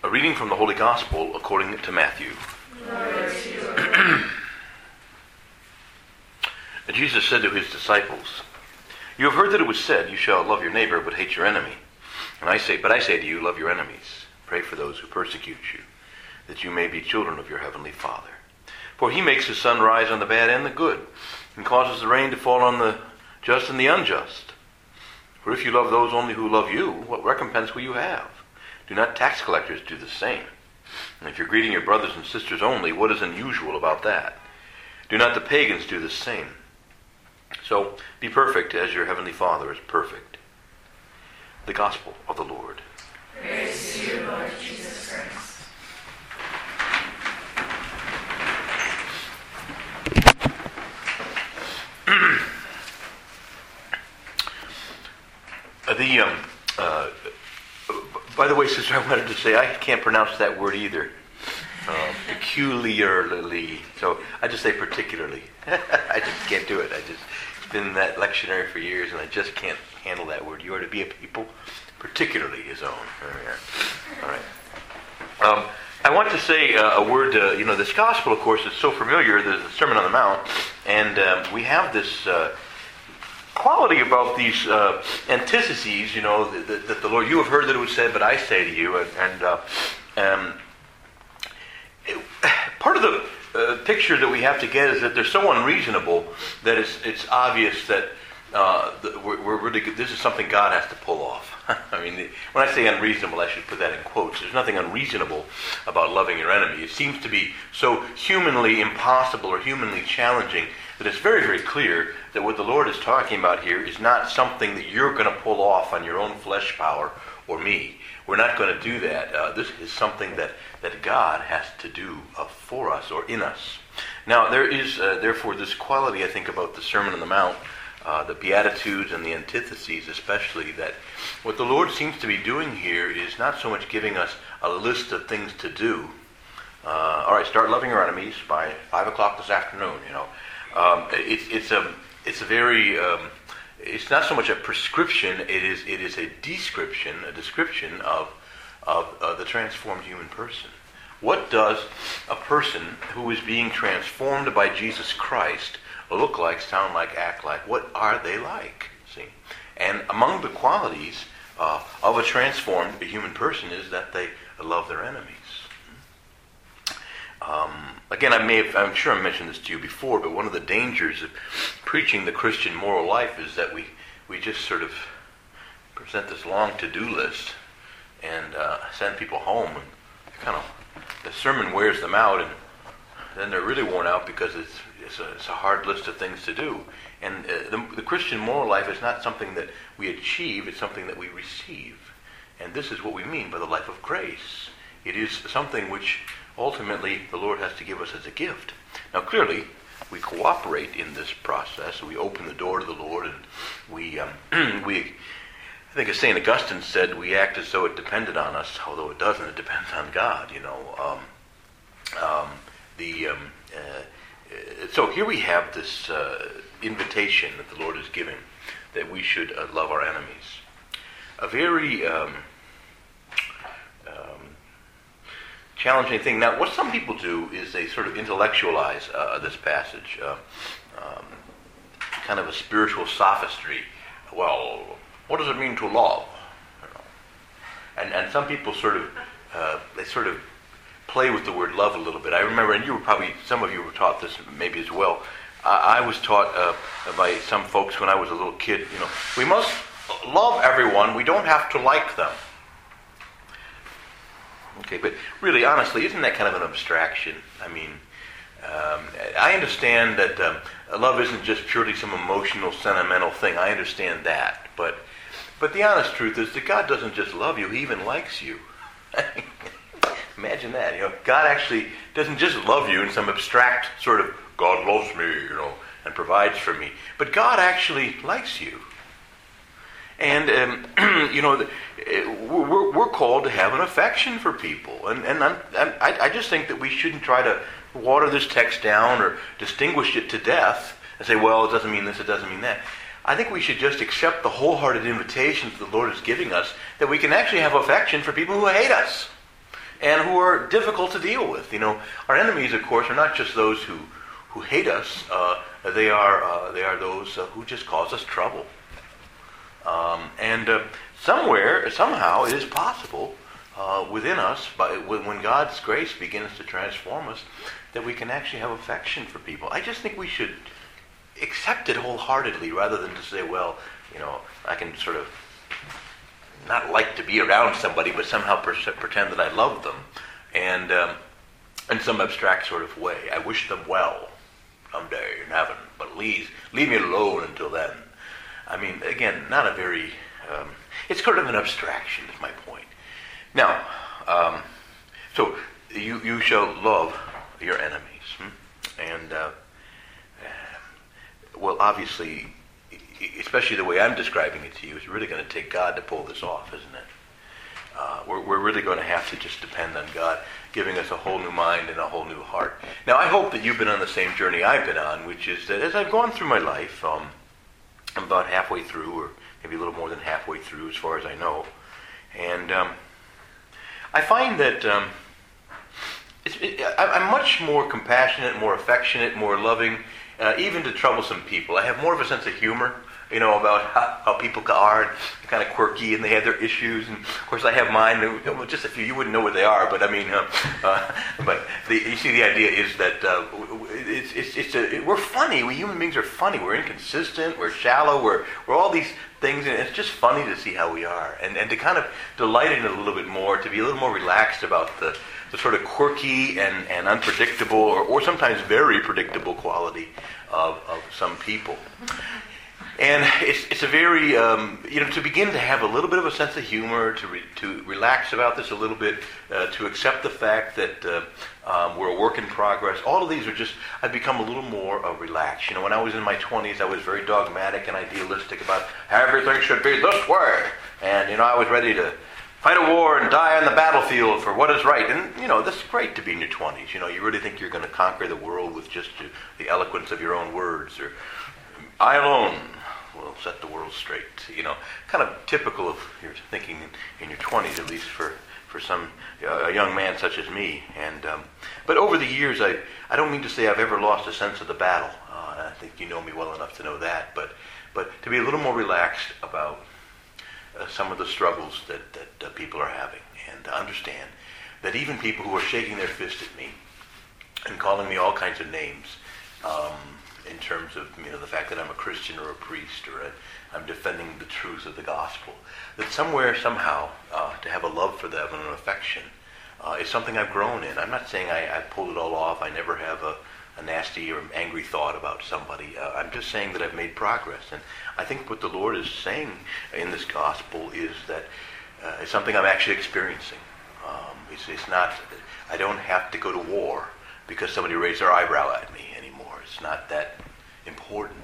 A reading from the Holy Gospel according to Matthew. Jesus said to his disciples, "You have heard that it was said, 'You shall love your neighbor, but hate your enemy.' But I say to you, love your enemies. Pray for those who persecute you, that you may be children of your heavenly Father. For he makes his sun rise on the bad and the good, and causes the rain to fall on the just and the unjust. For if you love those only who love you, what recompense will you have? Do not tax collectors do the same? And if you're greeting your brothers and sisters only, what is unusual about that? Do not the pagans do the same? So be perfect as your heavenly Father is perfect." The Gospel of the Lord. Praise to you, Lord Jesus Christ. By the way, sister, I wanted to say I can't pronounce that word either. Peculiarly. So I just say particularly. I just can't do it. It's been in that lectionary for years, and I just can't handle that word. You are to be a people particularly his own. All right. I want to say a word. This gospel, of course, is so familiar. There's the Sermon on the Mount, and we have this quality about these antitheses, that the Lord, you have heard that it was said, but I say to you, and part of the picture that we have to get is that they're so unreasonable that it's obvious that we're really good. This is something God has to pull off. I mean, when I say unreasonable, I should put that in quotes. There's nothing unreasonable about loving your enemy. It seems to be so humanly impossible or humanly challenging that it's very, very clear that what the Lord is talking about here is not something that you're going to pull off on your own flesh power or me. We're not going to do that. This is something that God has to do for us or in us. Now, there is, therefore, this quality, I think, about the Sermon on the Mount, the Beatitudes and the antitheses especially, that what the Lord seems to be doing here is not so much giving us a list of things to do. All right, start loving your enemies by 5 o'clock this afternoon, It's a very... it's not so much a prescription, it is a description, a description of the transformed human person. What does a person who is being transformed by Jesus Christ look like, sound like, act like? What are they like? See? And among the qualities of a transformed human person is that they love their enemies. Again, I'm sure I mentioned this to you before, but one of the dangers of preaching the Christian moral life is that we just sort of present this long to-do list and send people home, and the sermon wears them out, and then they're really worn out because it's a hard list of things to do. And the Christian moral life is not something that we achieve, it's something that we receive. And this is what we mean by the life of grace. It is something which ultimately the Lord has to give us as a gift. Now clearly, we cooperate in this process. We open the door to the Lord, and we I think as St. Augustine said, we act as though it depended on us, although it doesn't. It depends on God, So here we have this invitation that the Lord is giving, that we should love our enemies. A very challenging thing. Now, what some people do is they sort of intellectualize this passage, kind of a spiritual sophistry. Well, what does it mean to love? And some people sort of play with the word love a little bit. I remember, and some of you were taught this maybe as well. I was taught by some folks when I was a little kid, we must love everyone, we don't have to like them. Okay, but really, honestly, isn't that kind of an abstraction? I mean, I understand that love isn't just purely some emotional, sentimental thing. I understand that. But the honest truth is that God doesn't just love you, He even likes you. Imagine that. God actually doesn't just love you in some abstract sort of, God loves me, and provides for me. But God actually likes you. And, we're called to have an affection for people. And I just think that we shouldn't try to water this text down or distinguish it to death and say, well, it doesn't mean this, it doesn't mean that. I think we should just accept the wholehearted invitations the Lord is giving us, that we can actually have affection for people who hate us. and who are difficult to deal with. Our enemies, of course, are not just those who hate us. They are those who just cause us trouble. And somehow, it is possible within us, when God's grace begins to transform us, that we can actually have affection for people. I just think we should accept it wholeheartedly, rather than to say, well, I can sort of not like to be around somebody, but somehow pretend that I love them, and in some abstract sort of way. I wish them well someday in heaven, but leave me alone until then. I mean, again, not a very... it's sort of an abstraction, is my point. Now, so you shall love your enemies. And, well, obviously, especially the way I'm describing it to you, it's really going to take God to pull this off, isn't it? We're really going to have to just depend on God giving us a whole new mind and a whole new heart. Now, I hope that you've been on the same journey I've been on, which is that as I've gone through my life, I'm about halfway through, or maybe a little more than halfway through as far as I know, and I find that I'm much more compassionate, more affectionate, more loving, even to troublesome people. I have more of a sense of humor, about how people are, and kind of quirky, and they have their issues. And of course, I have mine. Just a few. You wouldn't know what they are, but I mean, you see, the idea is that we're funny. We human beings are funny. We're inconsistent. We're shallow. We're all these things, and it's just funny to see how we are, and to kind of delight in it a little bit more, to be a little more relaxed about the sort of quirky and unpredictable, or sometimes very predictable quality of some people. And it's a very, to begin to have a little bit of a sense of humor, to relax about this a little bit, to accept the fact that we're a work in progress. All of these are just, I've become a little more relaxed. When I was in my 20s, I was very dogmatic and idealistic about everything should be this way. And, I was ready to fight a war and die on the battlefield for what is right. And, that's great to be in your 20s. You really think you're going to conquer the world with just the eloquence of your own words, or I alone will set the world straight. Kind of typical of your thinking in your 20s, at least for some a young man such as me. And but over the years, I don't mean to say I've ever lost a sense of the battle. I think you know me well enough to know that. But to be a little more relaxed about some of the struggles that people are having, and to understand that even people who are shaking their fist at me and calling me all kinds of names, in terms of the fact that I'm a Christian or a priest, or I'm defending the truth of the gospel, that somewhere, somehow, to have a love for them and an affection is something I've grown in. I'm not saying I pulled it all off. I never have a nasty or angry thought about somebody. I'm just saying that I've made progress. And I think what the Lord is saying in this gospel is that it's something I'm actually experiencing. It's not, I don't have to go to war because somebody raised their eyebrow at me anymore. It's not that important.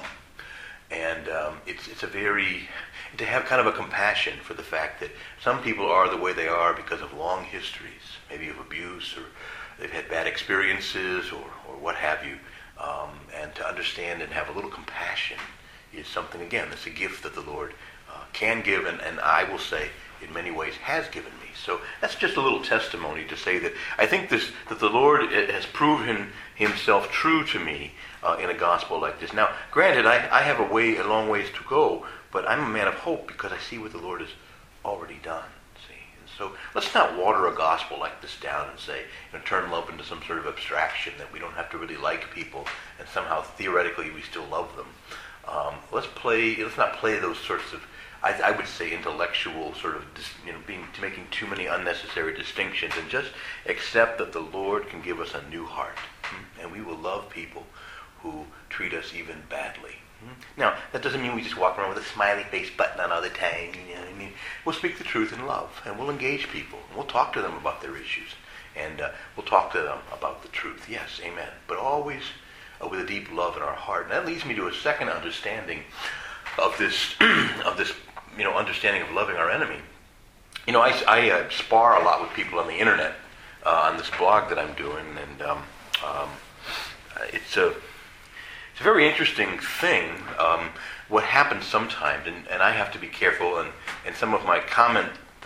It's a very, to have kind of a compassion for the fact that some people are the way they are because of long histories, maybe of abuse, or they've had bad experiences, or what have you. And to understand and have a little compassion is something, again, that's a gift that the Lord can give, and I will say, in many ways, has given me. So that's just a little testimony to say that I think that the Lord has proven himself true to me in a gospel like this. Now, granted, I have a long ways to go, but I'm a man of hope because I see what the Lord has already done. See, and so let's not water a gospel like this down and say, turn love into some sort of abstraction that we don't have to really like people, and somehow theoretically we still love them. Let's not play those sorts of, I would say, intellectual sort of, making too many unnecessary distinctions, and just accept that the Lord can give us a new heart, and we will love people who treat us even badly. Now, that doesn't mean we just walk around with a smiley face button on all the time. We'll speak the truth in love, and we'll engage people, and we'll talk to them about their issues, and we'll talk to them about the truth. Yes, amen. But always with a deep love in our heart. And that leads me to a second understanding of this, understanding of loving our enemy. I spar a lot with people on the internet, on this blog that I'm doing, and it's a very interesting thing. What happens sometimes, and I have to be careful, and some of my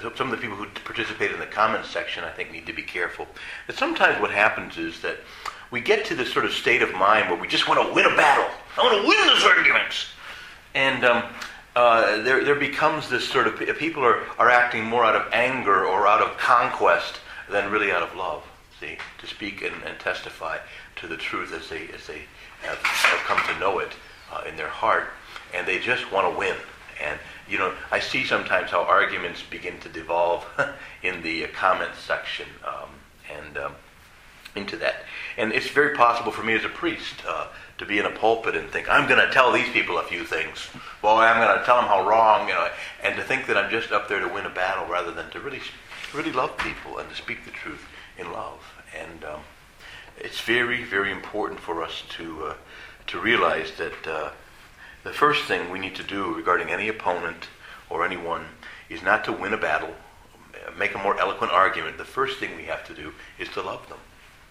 some of the people who participate in the comments section, I think, need to be careful. That sometimes what happens is that we get to this sort of state of mind where we just want to win a battle. I want to win this argument. And there becomes this sort of, people are acting more out of anger or out of conquest than really out of love, see, to speak and testify to the truth as they have come to know it in their heart. And they just want to win. And, I see sometimes how arguments begin to devolve in the comments section and into that. And it's very possible for me as a priest to be in a pulpit and think, I'm going to tell these people a few things. Boy, I'm going to tell them how wrong, and to think that I'm just up there to win a battle rather than to really love people and to speak the truth in love. And it's very, very important for us to realize that the first thing we need to do regarding any opponent or anyone is not to win a battle, make a more eloquent argument. The first thing we have to do is to love them.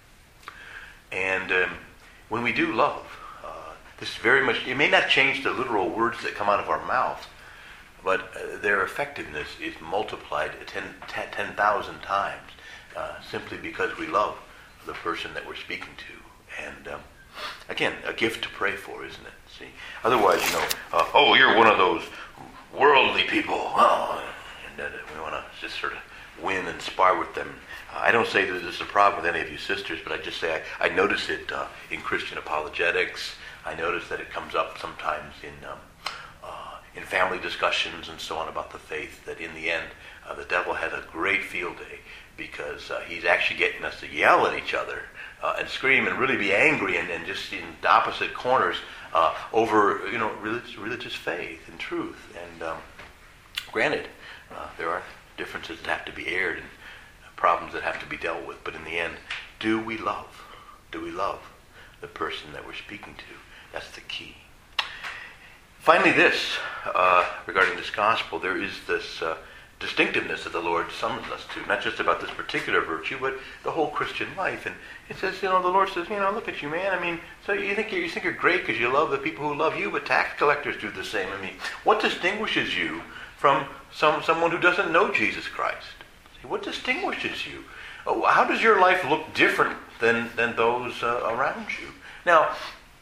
And when we do love, this very much, it may not change the literal words that come out of our mouth, but their effectiveness is multiplied 10,000 times simply because we love the person that we're speaking to. And again, a gift to pray for, isn't it? See, otherwise, oh, you're one of those worldly people. Oh, and we want to just sort of win and spar with them. I don't say that this is a problem with any of you sisters, but I just say I notice it in Christian apologetics. I notice that it comes up sometimes in family discussions and so on about the faith, that in the end, the devil has a great field day because he's actually getting us to yell at each other and scream and really be angry and just in the opposite corners over religious faith and truth. And granted, there are differences that have to be aired and problems that have to be dealt with, but in the end, do we love the person that we're speaking to? That's the key. Finally, this regarding this gospel, there is this distinctiveness that the Lord summons us to, not just about this particular virtue, but the whole Christian life. And it says, the Lord says, look at you, man. I mean, so you think you're great because you love the people who love you, but tax collectors do the same. I mean, what distinguishes you from someone who doesn't know Jesus Christ? See, what distinguishes you? How does your life look different than those around you? Now,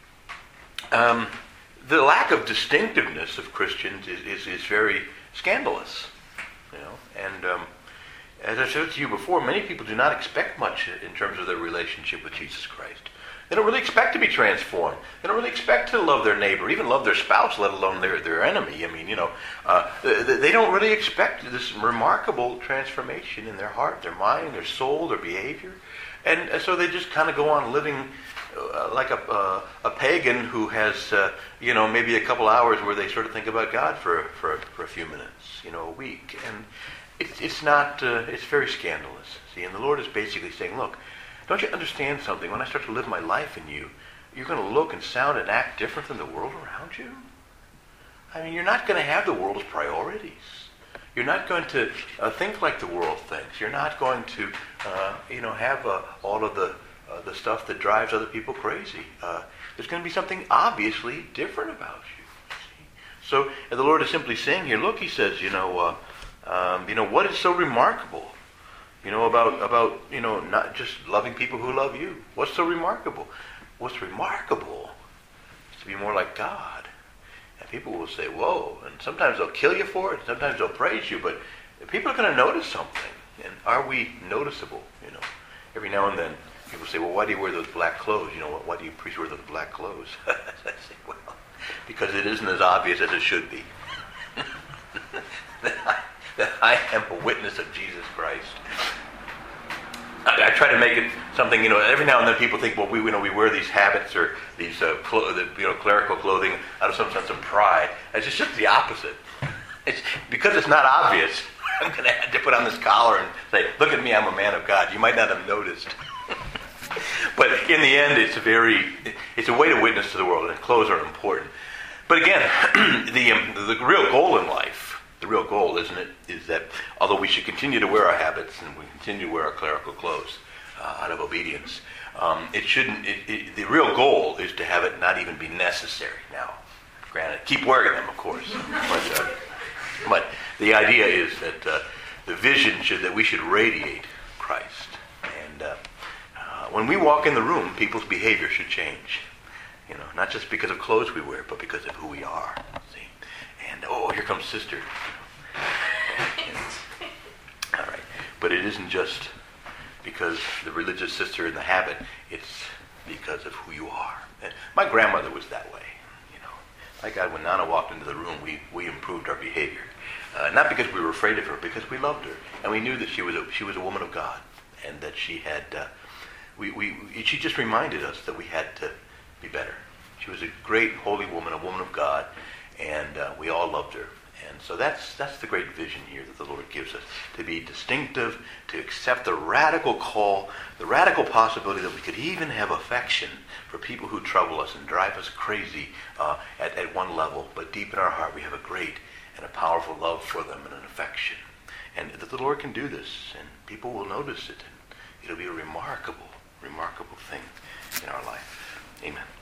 the lack of distinctiveness of Christians is very scandalous. And as I said to you before, many people do not expect much in terms of their relationship with Jesus Christ. They don't really expect to be transformed. They don't really expect to love their neighbor, even love their spouse, let alone their enemy. I mean, they don't really expect this remarkable transformation in their heart, their mind, their soul, their behavior. And so they just kind of go on living like a pagan who has, maybe a couple hours where they sort of think about God for a few minutes, a week. And it's not, it's very scandalous. See, and the Lord is basically saying, look, don't you understand something? When I start to live my life in you, you're going to look and sound and act different than the world around you. I mean, you're not going to have the world's priorities. You're not going to think like the world thinks. You're not going to, have all of the stuff that drives other people crazy. There's going to be something obviously different about you. See? So the Lord is simply saying here, look, he says, what is so remarkable? About not just loving people who love you. What's so remarkable? What's remarkable is to be more like God. And people will say, whoa, and sometimes they'll kill you for it, sometimes they'll praise you, but people are going to notice something. And are we noticeable? Every now and then people say, well, why do you wear those black clothes? Why do you priests wear those black clothes? I say, well, because it isn't as obvious as it should be. that I am a witness of Jesus Christ. I try to make it something, every now and then people think, well, we wear these habits or these clerical clothing out of some sense of pride. It's just the opposite. It's because it's not obvious. I'm going to have to put on this collar and say, look at me, I'm a man of God. You might not have noticed. But in the end, it's a way to witness to the world, and clothes are important. But again, the real goal in life, the real goal, isn't it, is that although we should continue to wear our habits and we continue to wear our clerical clothes out of obedience, the real goal is to have it not even be necessary. Now, granted, keep wearing them, of course. But the idea is that the vision that we should radiate Christ. And when we walk in the room, people's behavior should change. Not just because of clothes we wear, but because of who we are. See? And, here comes sister. All right. But it isn't just because the religious sister in the habit. It's because of who you are. And my grandmother was that way. My God, when Nana walked into the room, we improved our behavior. Not because we were afraid of her, because we loved her. And we knew that she was a woman of God. And that she had, she just reminded us that we had to be better. She was a great holy woman, a woman of God, and we all loved her. And so that's the great vision here that the Lord gives us, to be distinctive, to accept the radical call, the radical possibility that we could even have affection for people who trouble us and drive us crazy at one level, but deep in our heart we have a great and a powerful love for them and an affection. And that the Lord can do this, and people will notice it, and it'll be a remarkable, remarkable thing in our life. Amen.